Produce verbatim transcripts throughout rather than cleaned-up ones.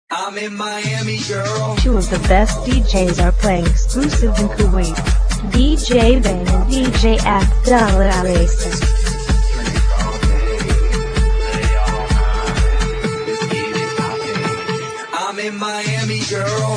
I'm in Miami, girl. Two of the best D Js are playing exclusive in Kuwait. D J Ben and D J Abdallah Racing. I'm in Miami, girl.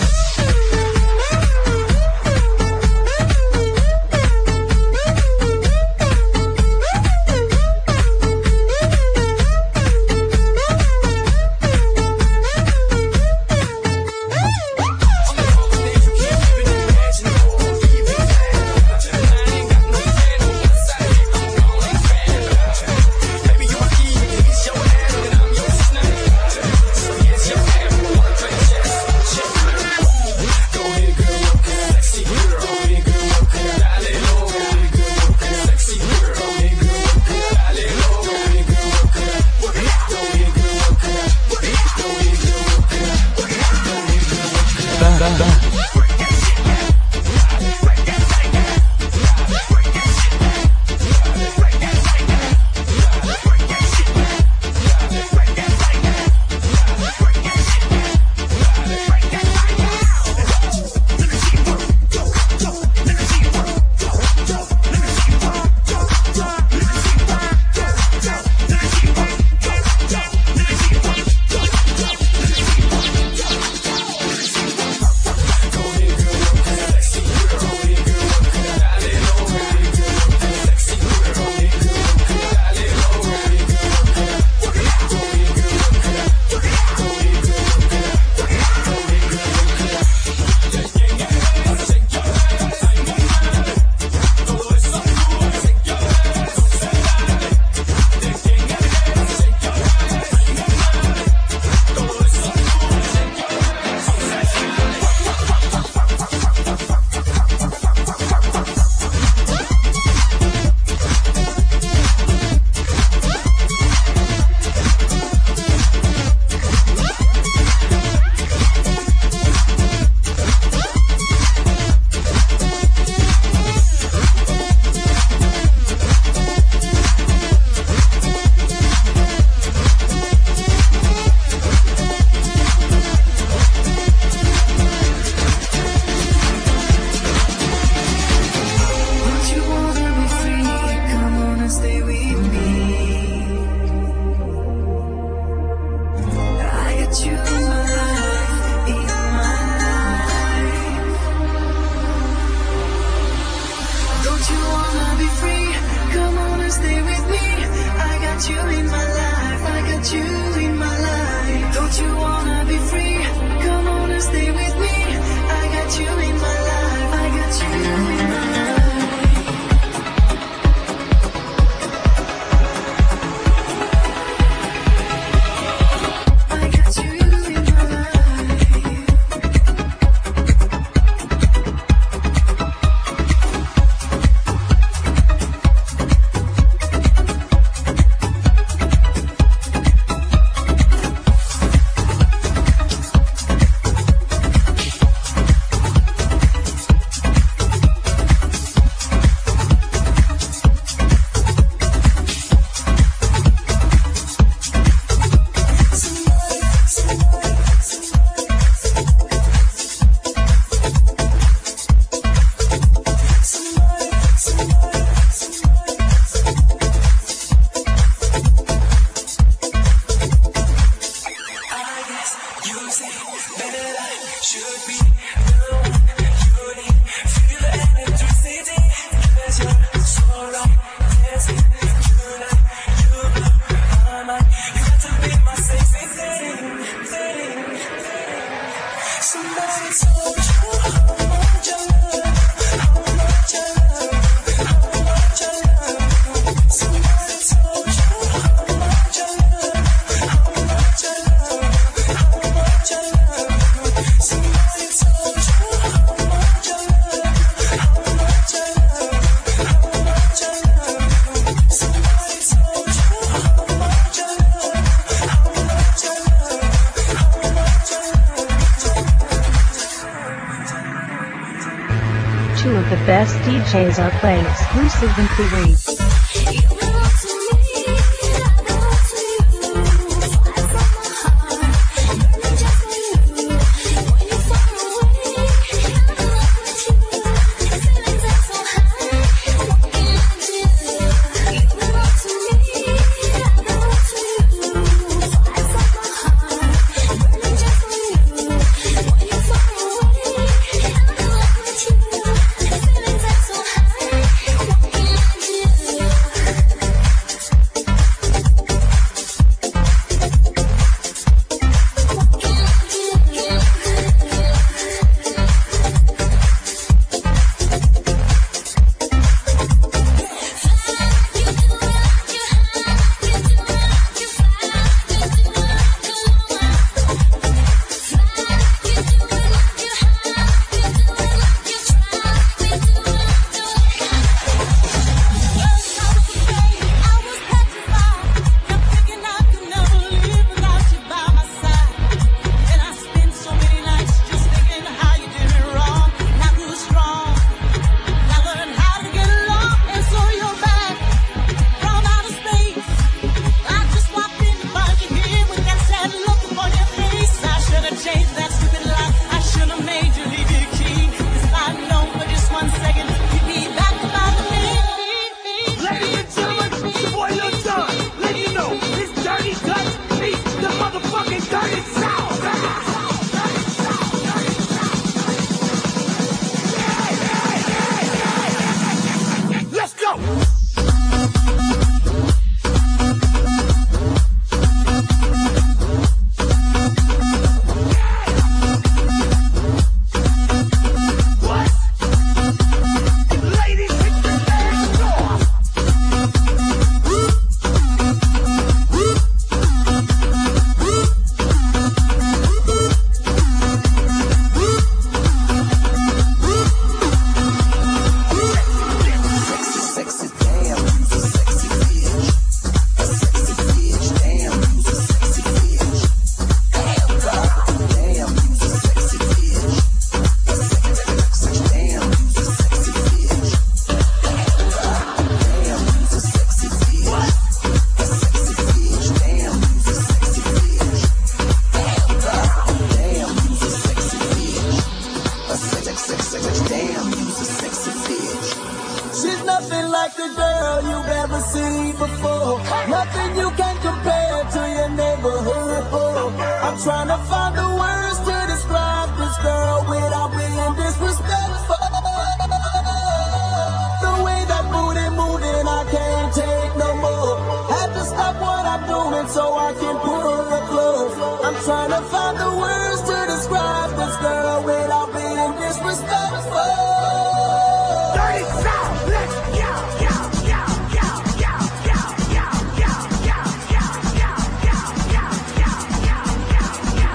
Two of the best D Js are playing exclusive in Kuwait. like a girl you've ever seen before. Nothing you can compare to your neighborhood. Oh, I'm trying to find the words to describe this girl without being disrespectful. The way that booty moving, I can't take no more. Had to stop what I'm doing so I can pull her close. I'm trying to find the words to describe this girl without being disrespectful. Dirty South, let's go, go, go, go, go, go, go, go, go, go, go, go, go, go, go, go,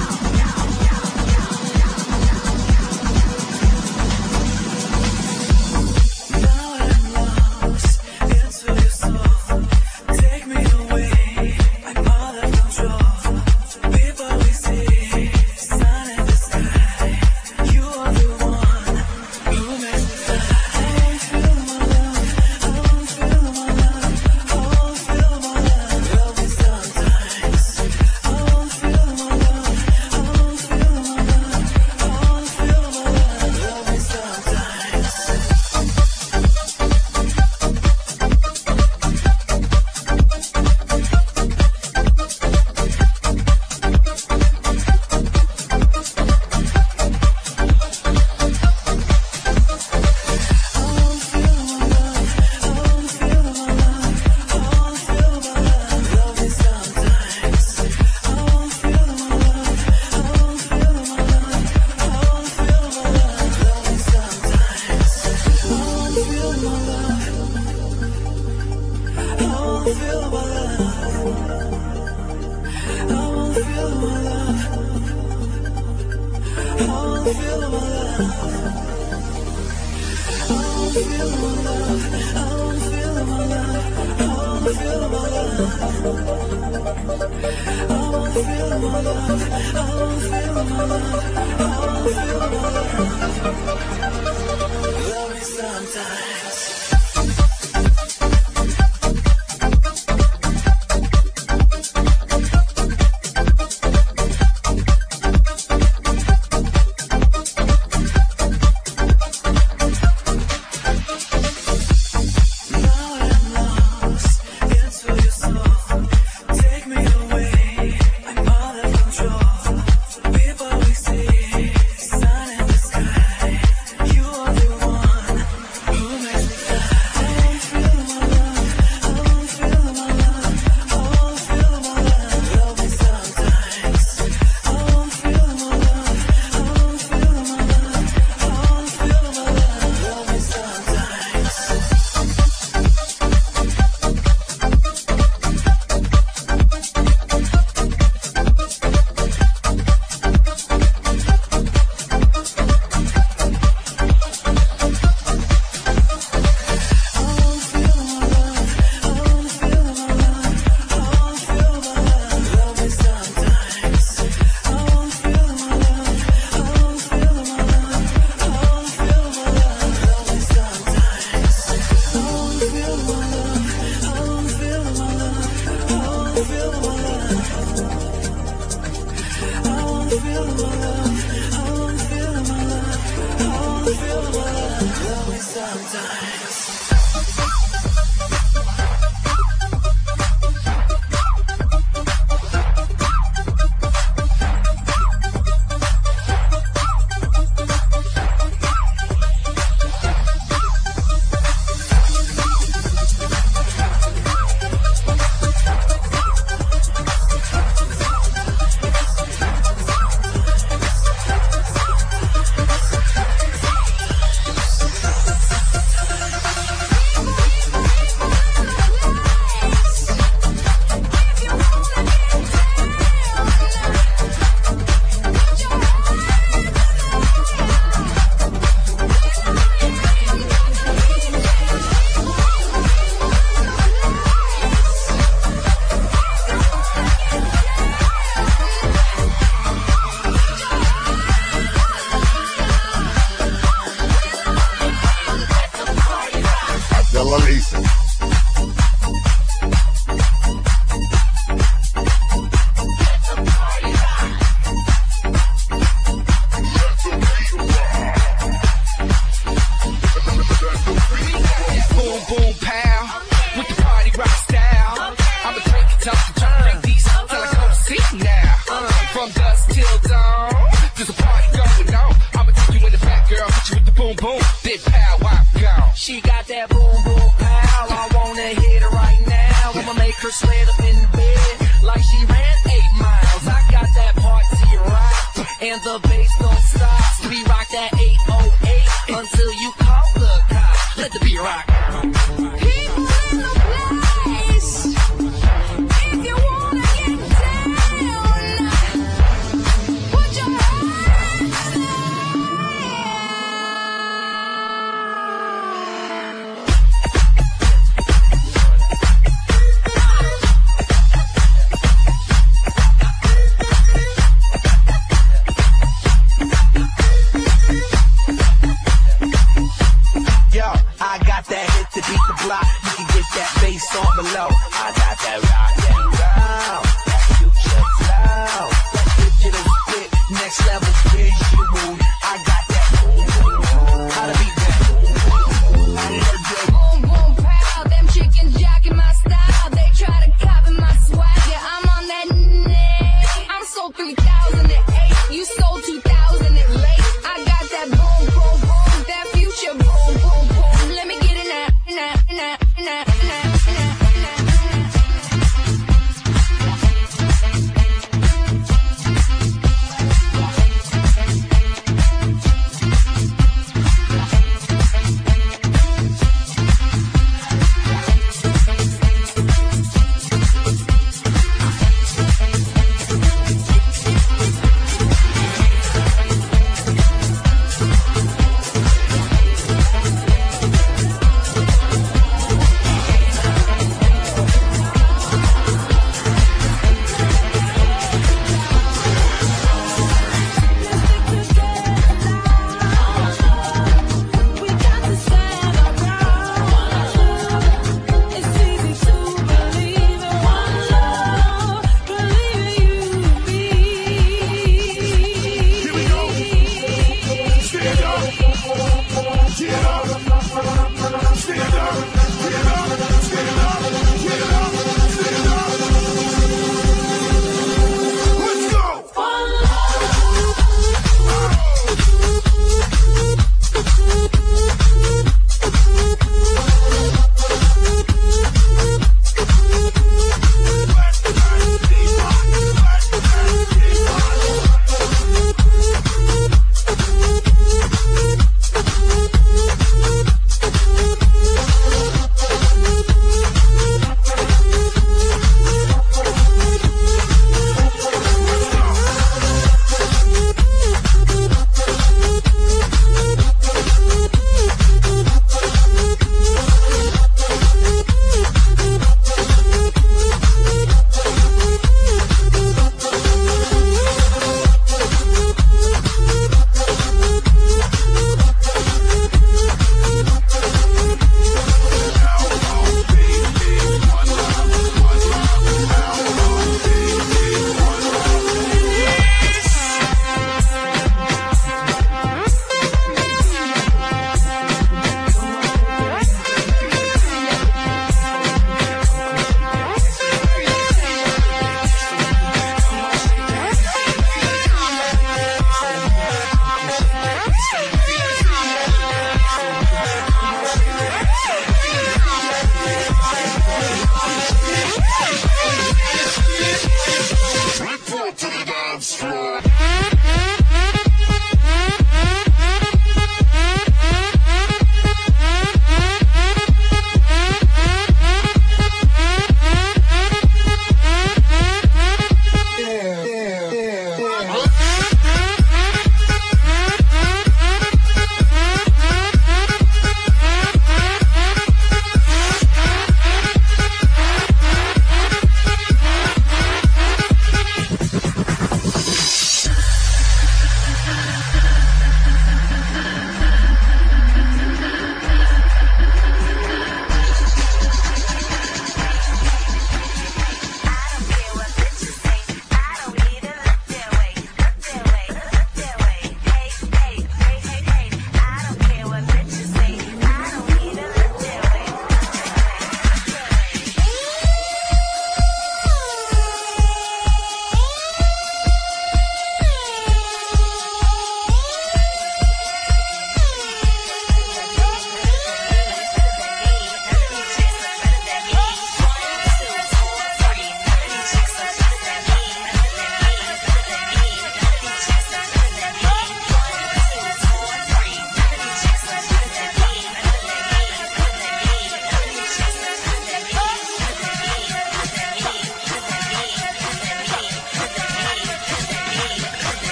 Now I'm lost into your soul. Take me away, I'm out of control. People we see, sun in the sky. You are the one who makes me fly. I won't feel my love, I won't feel my love, I won't feel my love. Love me sometimes. I won't feel my love, I won't feel my love, I won't feel my love. Love me sometimes. Love me sometimes. Now I'm lost into your soul. Take me away, I'm out of control. People we see, sun in the sky. You are the one who makes me fly. I won't feel my love, I won't feel my love, I won't feel my love. Love me sometimes. I won't feel my love, I won't feel my love, I won't feel my love. Love me sometimes. She got that boom boom pow. I wanna hit her right now. I'ma make her sweat up in the bed like she ran eight miles. I got that party rock and the bass don't stop. We rock that eight oh eight until you call the cops. Let the beat rock. People in the place, if you wanna get down, put your hands Yo, I got that hit to beat the block. You can get that bass on below. I got that rock and roll, that future flow, that digital spit, next level visual. I got that boom boom boom. How to beat that boom boom boom. boom boom pow. Them chickens jacking my style. They try to copy my swag. Yeah, I'm on that net. I'm sold three thousand eight. You sold two thousand late. I got that boom boom boom. That future boom boom boom. Let me get in that, in that, in that, in that, in that, in that, in that.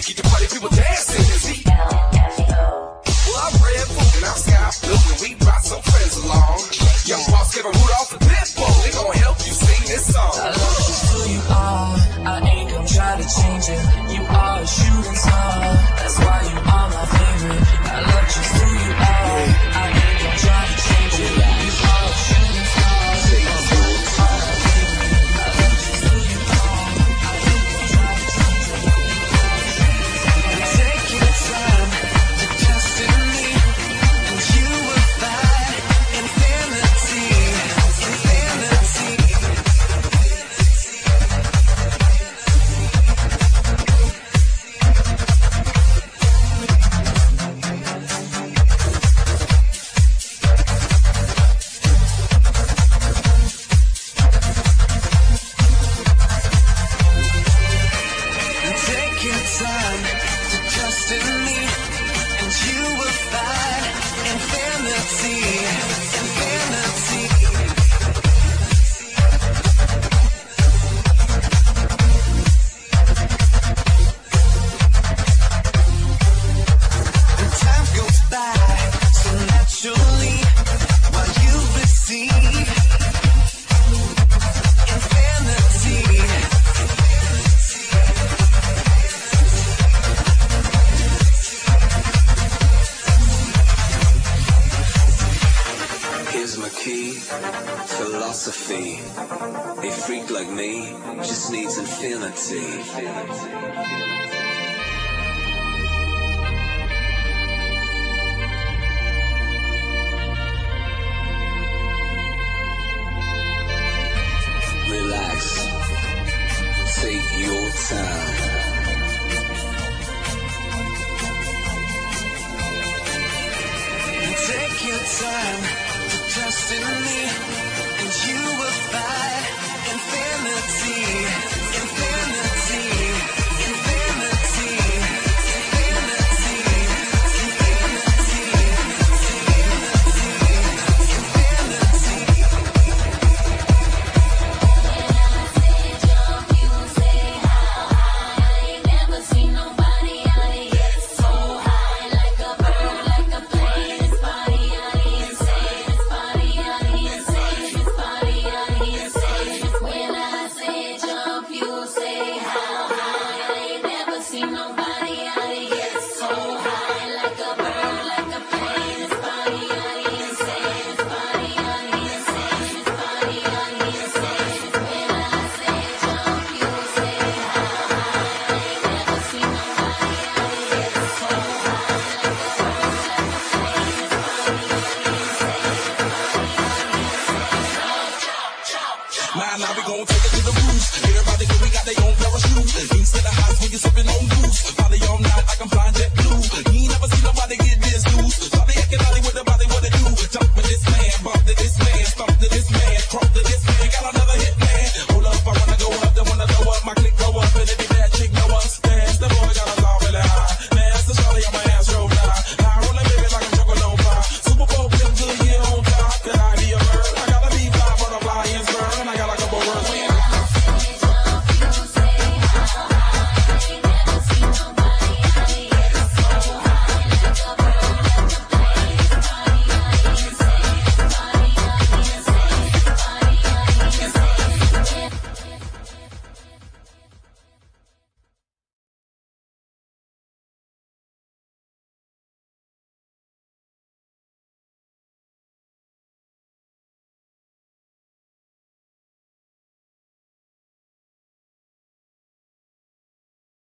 Keep the party people dancing. See? Well, I'm red food and I'm sky blue and we brought some friends along. Young boss Kevin Rudolph and Pitbull, they gon' help you sing this song. I love you who you are, I ain't gon' try to change it. You are a shooting star, that's why you are my favorite. I love you who you are, I ain't gon' try to change it. You are a shooting star, that's why you are my favorite. I love you who you are, I ain't gon' try to change it. Take your time to trust in me, and you will find infinity, infinity. Take your time to trust in me, and you will find infinity, infinity. And time goes by so naturally while you receive infinity. Here's my key, philosophy. A freak like me just needs infinity. Relax, take your time. Take your time to trust in me, and you will find infinity, infinity, infinity, infinity, Now, now we gon' take it to the roof. Everybody know we got their own parachute. Things to the highs when you're sipping on booze. Body all night like I'm flying jet